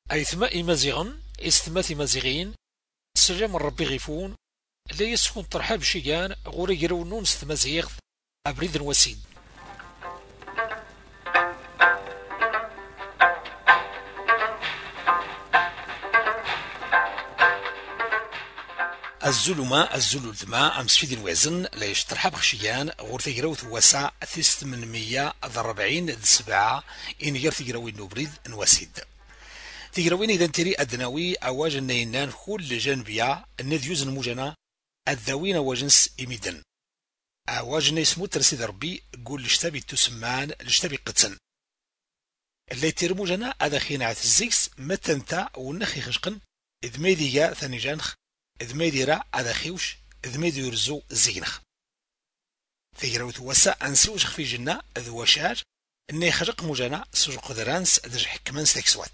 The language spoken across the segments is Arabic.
أيثما إمازيغن إستما إمازيغين سلام ربي غيفون لا يسكن ترحاب شيان غوري يرونون ستمازيغ أبريد وسيد. الزلمة الزلمة أمس في الوزن لا يشترحب خشيان غور تجروث وسع 840 سبعة إن ير تجروي نبريد نوسيد تجروين إذا تري أدنوي أواج النينان كل جنبيا النديوز المجنة الذوين وجنس إميدن أواج نيسمو ترسيد ربي قول لشتبي تسمان لشتبي قتسن اللي تيرمو جنا هذا خينعة الزيكس متنتا ونخي خشقن إذ ميديا ثاني جانخ إذ ميديرا هذا خيوش إذ ميدي يرزو زينخ تجروث وسع أنسوش في جنة إذ وشاج إني خرق مجانا سوق قدرانس إذ حكمان ستكسوات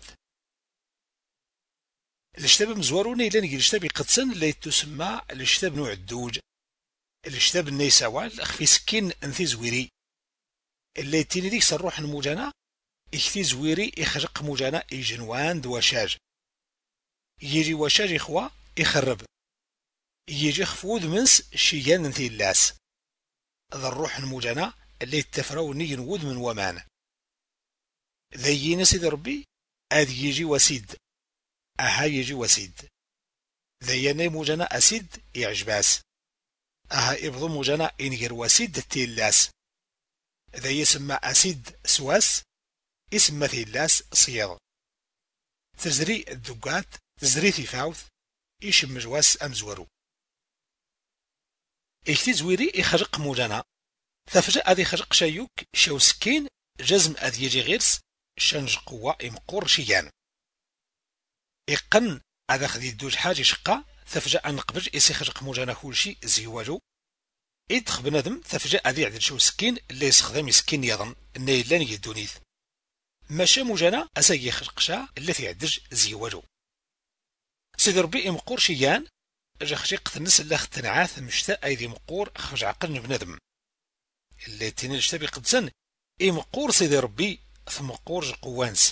الاشتاب مزوروني لان الاشتاب قدسن اللي تسمى الاشتاب نوع الدوج الاشتاب النيسوال اخفي سكين انثي زويري اللي تيني ديك الروح المجانا اختي زويري يخرق مجانا يجنوان دوشاج يجي وشاج اخوا يخرب يجي خفوذ منس شيان انثي اللاس ذا الروح المجانا اللي تفروني ينوذ من ومان ذي نسيد ربي اد يجي وسيد أها يجي وسيد ذياني موجنا أسيد يعجباس أها إبضو موجنا إنجر وسيد تيلاس ذي يسمى أسيد سواس اسم تيلاس صيغ تزري الدقات تزري ثفاوث إيش مجواس أمزورو إيش تزويري يخرق موجنا ثفجأ أذي خرق شيوك شو سكين جزم أذي يجي غيرس شنج قوة إمقور شيان إقن هذا خذي دوج حاجة شقة ثفجأ نقبج إسي خرق موجانا كل شيء زيواجو إدخ بنادم ثفجأ هذي عدل شو سكين اللي يسخدم سكين يظن إنه لن يدونيث ماشا موجانا أساقي خرق شا اللي يعدج زيواجو سيد ربي إمقور شيان جا خشيق تنس اللي اختنعاث مشتاء أيدي مقور خرج عقل بنادم اللي تنين اشتبي قدسن إمقور سيد ربي ثم قور قوانس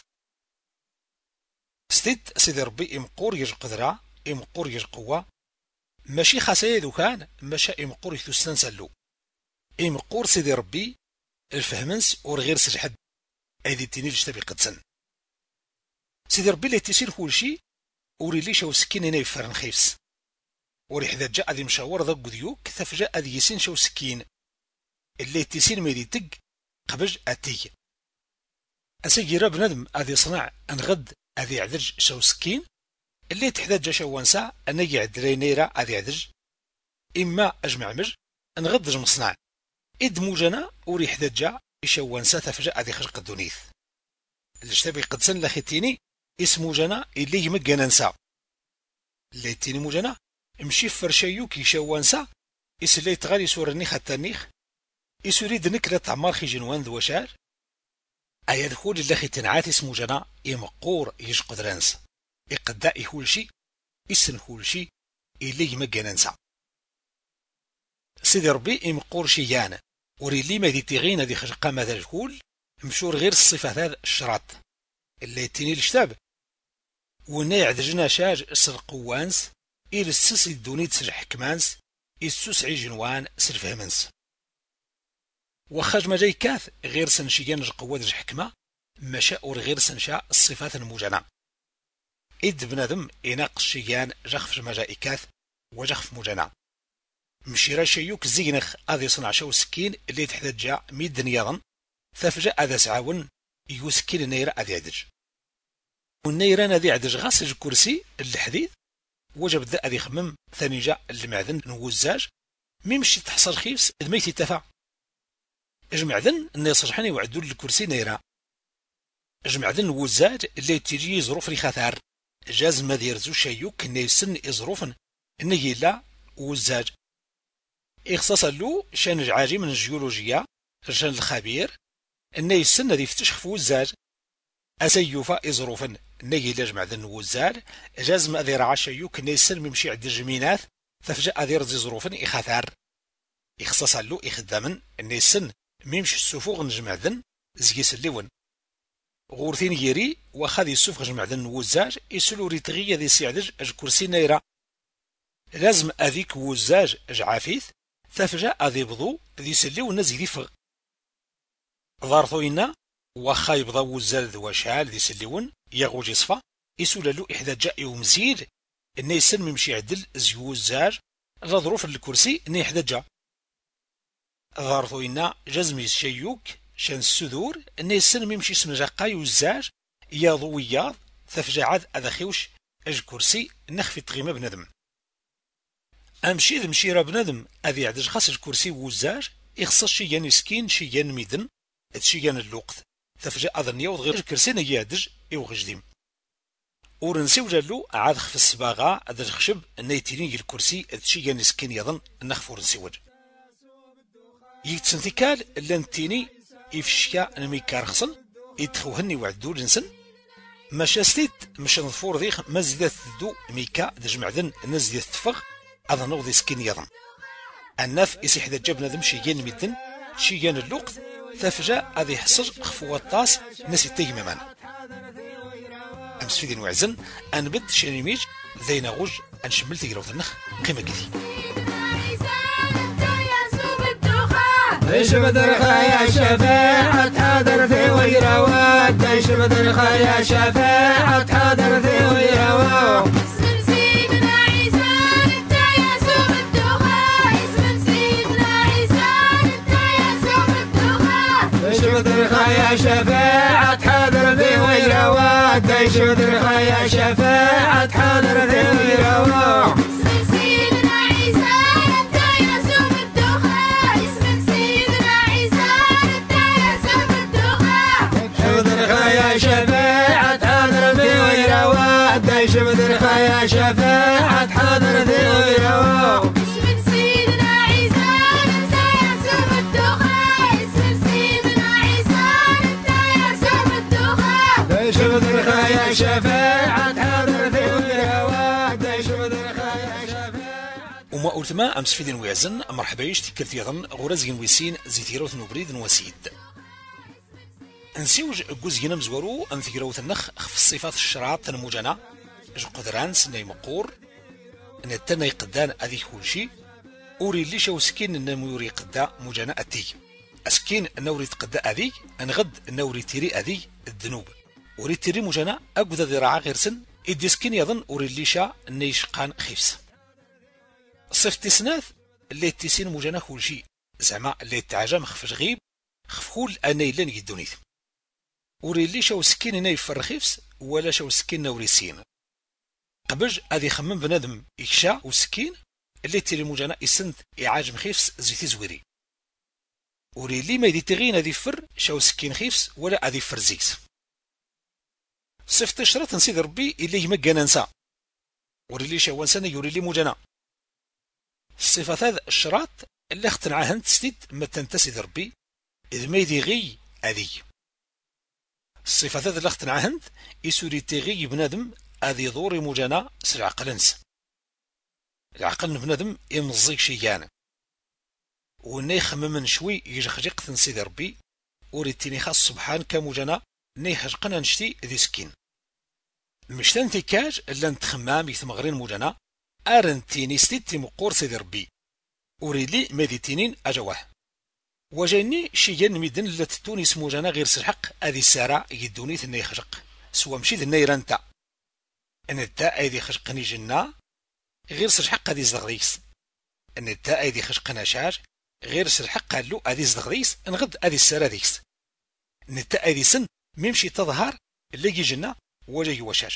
ستيد سيدي ربي إمقور يج قدرة إمقور يج قوة ماشي خاسايا كان ماشا إمقور يثوستان سلو إمقور سيدي ربي الفهمنس ورغير سجحد أيدي تنيل اشتبي قدسن سيدي ربي اللي تسير كل شي وريلي شو سكين هنا يفرن خيفس وريح ذا جاء ذي مشاور ذا قديوك ثفجاء ذي يسين شو سكين اللي تسير ميدي تق قبج أتي أسيجي رب ندم أذي صنع أنغد أذي عذج شو سكين اللي تحتاج شو ساعة أن يعد رينيرا أذي عذج إما أجمع مج نغدج مصنع إد موجنا وريح ذجا يشو ساعة فجأة أذي خرق الدونيث اللي اشتبي قد سن لخيتيني اسمو جنا اللي يمجن ننسى اللي تيني موجنا مشي فرشيوك يشو ساعة إس اللي تغالي سورني حتى نيخ يسوريد نكلة عمار خي جنوان ذو شار أيدخل اللي خي تنعات اسمو جنا يمقور يشقد رنس إقداء يقول شي إسن هول شي اللي يمجن ننسى سيدي ربي إمقور شيان وريلي ما دي تغينا دي خشقا ماذا الكول مشور غير الصفات هذا الشراط اللي تيني الشتاب ونايع دجنا شاج السرقوانس إلى السس الدونيت سر حكمانس السوس عيجنوان سر فهمنس وخاج ما جاي كاث غير سنشيان القوات الحكمة مشاء غير سنشاء الصفات المجنة إد بنادم إناق الشيان جخف مجاء كاث وجخف مجنة مشيرا شيوك زينخ هذا يصنع شو سكين اللي تحتاج ميد نياضن ثفجأ هذا سعاون يوسكين النيرة هذا يعدج والنيران هذا يعدج غاسج الكرسي الحديد وجب ذا هذا يخمم ثاني جاء المعذن نوزاج ميمشي تحصل خيفس إذ ميت يتفع اجمع ذن إن يصرحني وعدول الكرسي نيرة اجمع ذن نوزاج اللي تيجي ظروف لي خثار جاز ما ديرزو شيوك إن يسن ظروفا إن يلا وزاج إخصاصا له شان العاجي من الجيولوجيا شان الخبير إنه يسن ذي يفتش خفو الزاج أسيوفا إظروفا نيجي لجمع ذن وزال جاز ما ذي رعا شيوك إنه يسن ممشي عند الجمينات ففجأة ذي رزي ظروفا إخاثار إخصاصا له إخداما إنه يسن ممشي السفوغ نجمع ذن زيس اللون غورثين يري وخذ يسوف معدن وزاج يسلو ريتغي ذي سيعدج كرسي نيرا لازم اذيك وزاج عافيث تفجأ اذي بضو ذي سلي والناس ذي فغ ضارثوينا وخا يبضا وزال ذو شعال ذي سليون يغوج يصفى يسولالو إحدى جاء ومزيد إنه يسن ممشي عدل زيو الزاج لا ظروف الكرسي إنه يحدى جا ضارثو إنا جزم الشيوك شان السذور إنه يسن ممشي اسم جاقاي وزاج ياضو وياض ثفجا عاد أذخيوش أج كرسي نخفي تغيمة بندم أمشي ذ مشيرة بندم أذي عدج خاص الكرسي وزاج يخصص شيان يسكين شيان ميدن شيان اللوقت ثفجا أظن يوض غير الكرسي نيادج يوغجديم ورنسيو جالو عاد خف السباغة أدج خشب نيتيني الكرسي تشيان يسكين يظن نخفور نسيوج يتسنتيكال لانتيني يفشكا نميكار خصن يتخوهني وعدو جنسن مشاستيت مش نظفور ذيخ مزيدات دو ميكا دج معدن نزيدات تفغ أظن وضي سكين يظن الناف يسيح ذا جبنا ذم شيان ميدن شيان اللوقت ثفجا أذي حصج خفو الطاس نسي تيممان أمس في ذي نوعزن أنبت شنيميج ذينا غوج أنشمل تقرأ النخ قيمة كذي ايش بدرخا يا شفاعة حاضر في ويروات ايش بدرخا يا شفاعة حاضر في ويروات اسم سيدنا عيسى انت يا سوق الدخان اسم سيدنا عيسى انت يا سوق الدخان ايش بدرخا يا شفاعة حاضر في ويروات ايش بدرخا يا شفاعة حاضر في ويروات اسم سيدنا عيسى انت يا سوق الدخان اسم سيدنا عيسى انت يا سوق الدخان بدرخا يا شفاعة حاضر في ويروات ايش بدرخا يا شفاعة حاضر في ويروات اسم سيدنا عيسى انت يا سوق الدخان اسم سيدنا عيسى انت يا سوق الدخان ايش بدرخا يا شفاعة حاضر في ويروات ايش بدرخا يا شفاعة وما قلت ما أمس في ذي نوعزن مرحبا يش تكرت يظن غرزين ويسين زيتيروث نوبريد نوسيد نسيوج جوزينا مزورو أنثيروث النخ خف الصفات الشراط تنموجنا جو قدران سنة مقور نتنا يقدان أذي كل شيء أوري اللي شو سكين نمو يوري قدا موجنا أتي أسكين نوري تقدا أذي أنغد نوري تيري أذي الذنوب أوري تيري موجنا أجود ذراع غير سن إدي سكين يظن أوري اللي شا نيشقان خيفس صفتي سناث اللي تيسين موجنا كل شيء زعما اللي تعجم خفش غيب خفخول أنا إلا نجدونيث وري اللي شو سكين هنا يفرخيفس ولا شو سكين نوري سين قبج هذه خمم بنادم يكشا وسكين اللي تيري موجانا يسنت يعاجم خيفس زيتي زويري وري اللي ما يدي تغين هذه فر شو سكين خيفس ولا هذه فر زيكس صفت شرط نسيد ربي اللي يمكن ننسى وري اللي شو نسانا يوري لي موجانا الصفات هذا الشراط اللي اختنعها تسديد ما تنتسد ربي إذ ما يدي غي هذه الصفات هذا اللي اختنعها يسوري تغي بنادم هذه ضوري موجانا سر عقلنس العقل بنادم يمزيك شيان وني خممن شوي يجخجق تنسيد ربي وريتيني خاص سبحان كموجانا ني حجقنا نشتي ذي سكين مش تنتكاج الا نتخمام يثمغرين موجانا ارنتيني ستيتي مقور سيد ربي وريلي مديتينين اجواه وجاني شيان ميدن اللي تونس موجانا غير سرحق هذه السارة يدوني ثني خشق سوا مشي ذني رانتا ان التاء ايدي خشقني جنة غير سرحق هذه زغريس ان التاء ايدي خشقنا شاج غير سرحق هالو هذه زغريس نغد هذه السارة ديكس ان التاء ايدي سن ميمشي تظهر اللي يجي جنة ولا هو شاج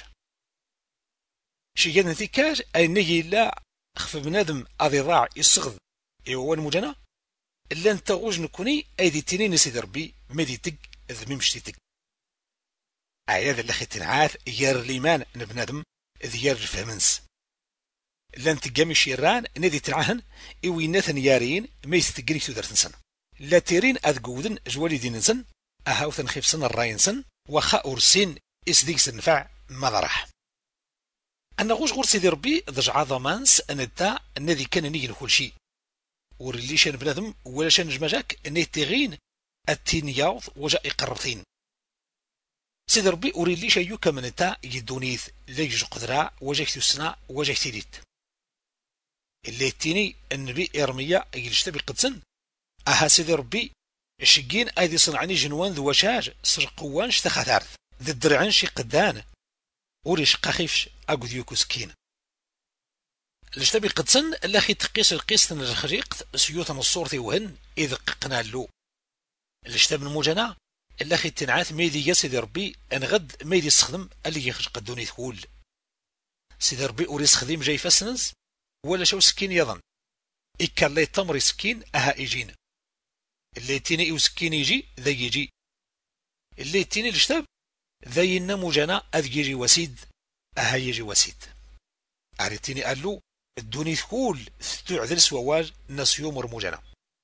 شيان نتيكاج اي نجي لا خف بنادم هذه ضاع يصغذ ايوان موجانا إلا أنت غوج نكوني أيدي تنين نسيد ربي مدي تق إذ ميمشتي تق عياذ اللي خي تنعاث يار ليمان نبنادم إذ يار الفهمنس إلا أنت قامي شيران ندي تنعهن إوي ناثن يارين ما يستقني تودر تنسن لا تيرين أذ قودن جوالي دي ننسن أهاو تنخيف سن الراين سن وخا أورسين إسديك سنفع ماذا راح أنا غوج غور سيدي ربي ضجع ضمانس أن التا الذي كان نيجي كل شيء ورلي شان بنادم ولا شان جماجاك اني تغين التين ياوض وجاء يقربثين سيدي ربي أوري لي شيو كمنتا يدونيث ليج قدرة وجهك تسنا وجهك تيديت اللي تيني النبي إرميا يجتبي قدسن أها سيدي ربي شقين أيدي صنعني جنوان ذو وشاج سرقوان شتخثارث ذي الدرعان شي قدان وريش قخيفش أقود يوكو سكين لجتبي قدسن اللي تقيس القيس الخريق سيوت الصور وهن إذ قنا له لجتب الموجنا اللي تنعات ميدي يا سيدي ربي انغد ميدي يستخدم اللي يخرج قدوني ثقول سيدي ربي أوري يستخدم جاي فاسنز ولا شو سكين يظن إكا اللي تمري سكين أها إيجين اللي تيني إو سكين يجي ذا يجي اللي تيني الجتاب ذا ينمو جنا أذ يجي وسيد أها يجي وسيد أريتيني قال له الدوني ثقول تعذل سواج الناس يوم رموجنا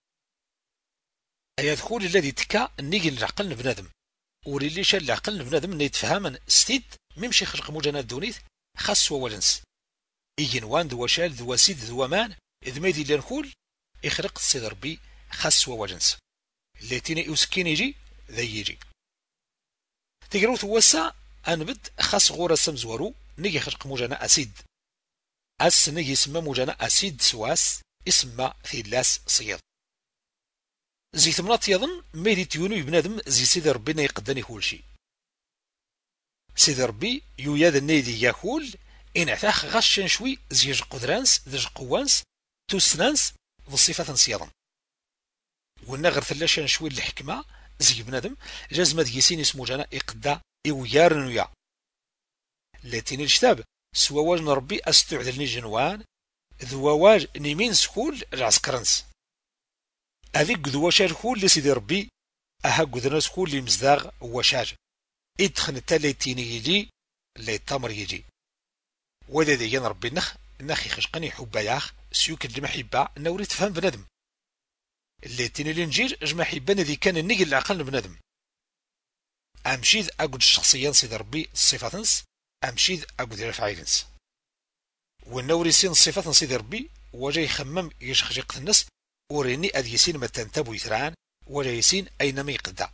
أي ذكول الذي تكا نيجي العقل بنادم وري لي شال العقل بنادم نيتفهمن ستيد ميمشي خلق موجنا الدونيث خاص وولنس إيجن وان ذو شال ذو سيد ذو مان إذ ما يدي لنقول يخرق السيد ربي خاص وولنس اللي تيني يوسكين يجي ذا يجي تقرو توسع أنبد خاص غورة سمزورو نيجي خلق موجنا أسيد أس نيجي يسمى موجنا أسيد سواس اسمه ثلاث صياد زي ثمنات يظن ميدي تيونو يبنادم زي سيدي ربي يقدني كل شيء سيدي ربي يوياد النيدي ياكل إن اعتاخ غشن شوي زي قدرانس ذي قوانس توسنانس ذو صفة سياضا والنغر ثلاشن شوي الحكمة زي بنادم جازمة يسين اسمو جانا إقدا إويار نويا لاتين الكتاب سواواج ربي أستعذلني جنوان ذواواج نيمين سكول العسكرنس هذيك ذواشاج كل اللي سيدي ربي أها قدناس كل اللي مزداغ وشاج إدخن التالي تيني يجي اللي التمر يجي وذا ديان ربي نخ يخشقني حبا ياخ سيوك اللي محبا نوري تفهم بنادم اللي تيني الانجيل جمع حبا ذي كان النيجي العقل بنادم أمشيذ أقود الشخصيان سيدي ربي الصفاتنس أمشيذ أقود الفعيلنس والنوري سين الصفات سيدي ربي وجاي يخمم يشخجق الناس وريني أديسين ما تنتبو يثران ولا يسين أينما يقدع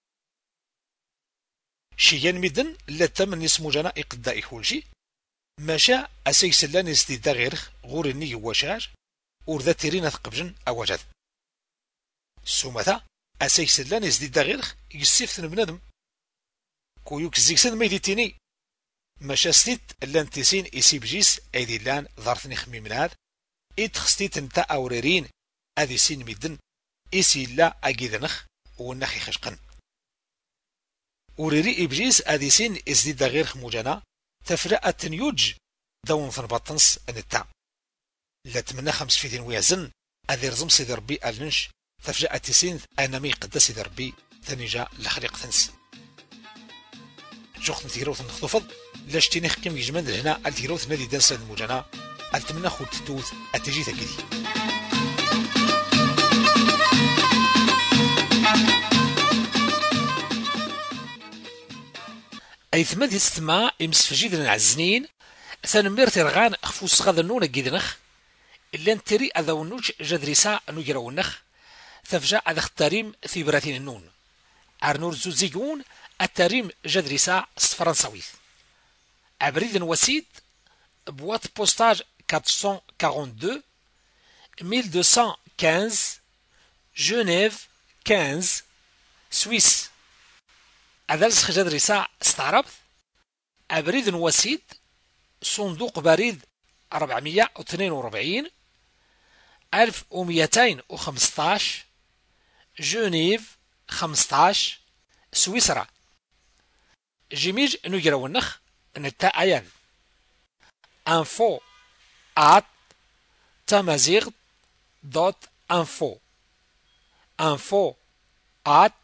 شيان مدن لا تمن يسمو جنا يقدع يقول شي ماشا أسيس لان يستيدا غيرخ غورني وشاج ورذا تيرين ثقبجن أوجد سومثا أسيس لان يستيدا غيرخ يسيفتن بنادم كويوك زيكسن ميديتيني ماشا ستيت لان تيسين يسيب جيس أيدي لان ظرفني خميمناد إتخستيت نتا أوريرين هذه سين ميدن إيسي لا أجيذنخ ونخي خشقن وريري إبجيس هذه سين إزديد غير خموجانا تفرقة تنيوج دون ثنبطنس أنتا لا تمنى 5 في ويزن هذه رزم سيدي ربي ألنش تفرقة تسين أنمي قد سيدي ربي ثانيجا لخليق ثنس جوخت نتيروث نخطفض لاش تينيخ كم يجمد هنا التيروث نادي دانسا الموجانا التمنى خود تتوث أتجي تكدي أي ثمد يستمع يمسفجيد العزنين ثانمير ترغان خفوس غاذا نونا جيدنخ إلا نتري أذا ونوش جدريسا نجرا ونخ ثفجا أذا اختاريم في براتين النون أرنور زوزيقون التاريم جدريسا فرنساويث أبريد وسيد بوات بوستاج 442 1215 جنيف 15 سويس أدرس جدريسا استعربت أبريد وسيد صندوق بريد 442 1215 جنيف 15 سويسرا جيميج نجرا ونخ نتا أيان info at tamazigh.info info at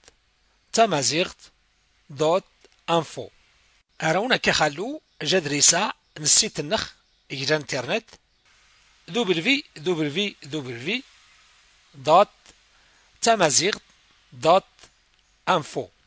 tamazigh.info أراونا كخلو جدريسا نسيت النخ إجرا انترنت www.tamazigh.info